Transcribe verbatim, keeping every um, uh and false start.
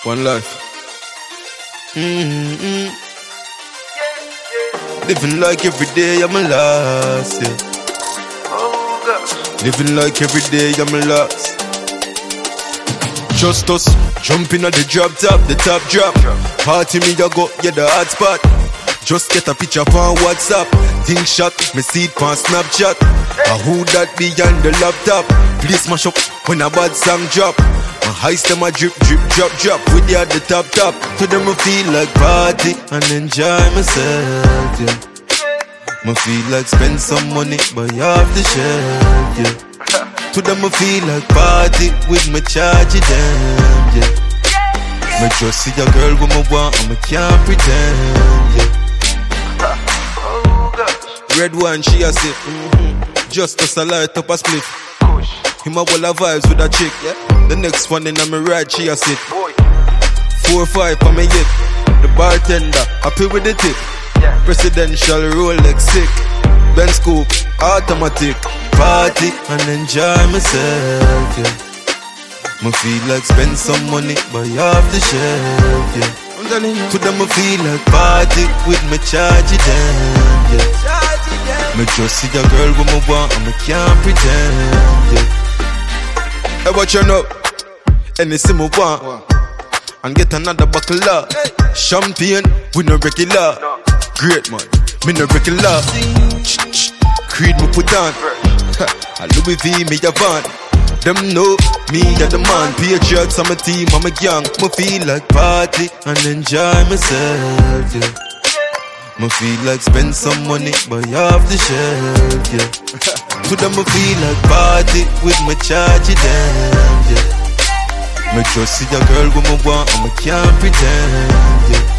One life. Mm-hmm. Living like every day I'm a loss, yeah. Living like every day I'm a loss. Just us, jumping at the drop top, the top drop. Party me ya go, yeah the hot spot. Just get a picture on WhatsApp. Think shot, me see it on Snapchat. A who that behind the laptop? Please smash up when a bad song drop. My highs them a drip, drip, drop, drop. With you at the top, top. To them I feel like party and enjoy myself, yeah. Me feel like spend some money, buy off the shelf, yeah. To them I feel like party with me charge it them, yeah. Me just see a girl with me want and me can't pretend, yeah. Red one, she a sip, mm-hmm. Just us a light up a split. Him a wall of vibes with a chick, yeah. The next one in a me ride, she a sit. Four or five for me hit. The bartender, happy with the tip. Presidential Rolex sick. Benz scoop, automatic. Party and enjoy myself, yeah. Me feel like spend some money, buy off the shelf, yeah. I'm telling you. To them I feel like party with me charge it them, yeah. Me just see a girl with me want and me can't pretend, yeah. Hey, watch your know. Anything me want and get another buckle up. Champagne, we no regular. Great man, me no regular. Creed me put on. A Louis V me a van. Them know me a the man. Patriots on my team, I'm a gang. Me feel like party and enjoy myself, yeah. Me feel like spend some money, buy off the shelf, yeah. To them I feel like party with me charge it them, yeah. Me just see a girl with me want and me can't pretend, yeah.